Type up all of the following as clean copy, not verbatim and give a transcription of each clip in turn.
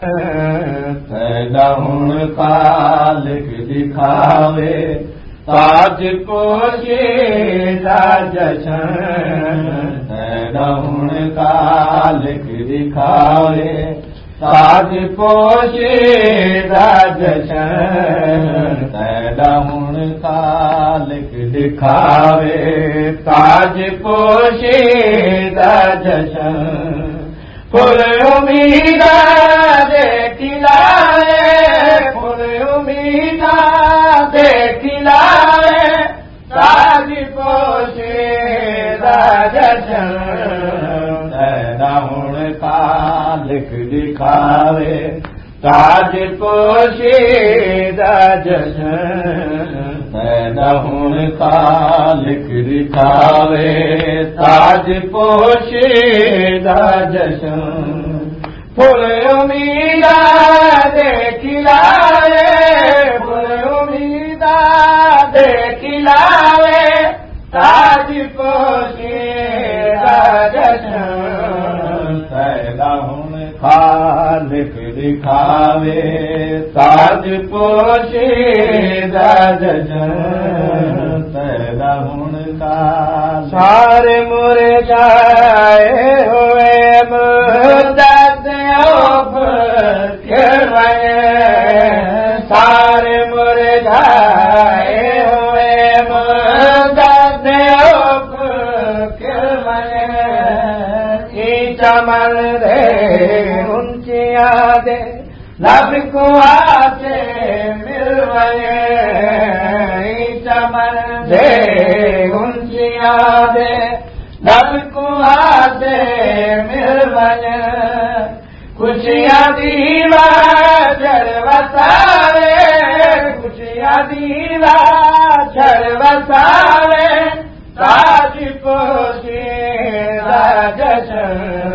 हुन खालिक दिखावे ताज पोशे जशन हुन खालिक दिखावे ताज पोशे जशन हुन खालिक दिखावे ताज पोशे जशन फुल उम्मीद देखिलाए फुल उम्मीद देखिलाए ताज पोशे जशन हुन खालिक दिखावे ताज पोशे जशन हुन खालिक दिखावे ताज पोशे जशन फुल उम्मीद देखिलाए फुल उम्मीद देखिलाए ताज पोशे जशन हुन खालिक दिखावे ताज पोशे जशन हुन का सारे मुरझाए हुए मुद्दत सारे मुरझाए हुए मुद्दत चमन दे ऊंचिया दे लब को आते मिल वये चमन दे ऊंचिया दे लब को आते मिल वये खुशियां दीवा चढ़ वसावे खुशियां दीवा चढ़ वसावे ताज पोशे जशन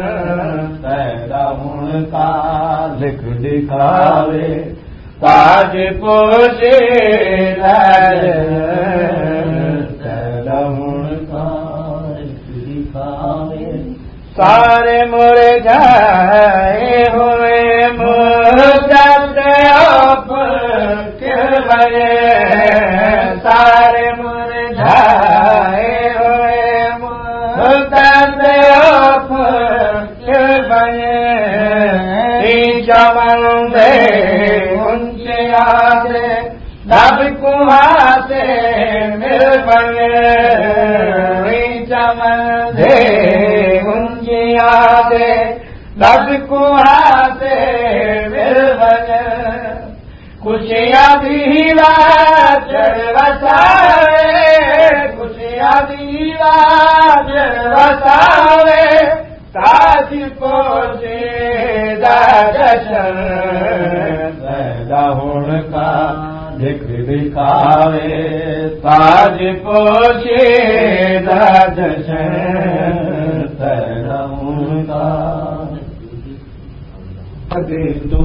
हुन खालिक दिखावे ताज पोशे जशन हुन खालिक दिखावे सारे मुरझाए हुए मुद्दत सारे मुरझाए हुए मुद्दत चमन दे उनके आदे लब कुहासे मिल बने चमन दे उनके आदे लब कुहासे मिल बने खुशियां दीवा चढ़ वसावे खुशियां दीवा चढ़ वसावे ताज पोशे जशन हुन खालिक दिखावे ताज पोशे जशन हुन खालिक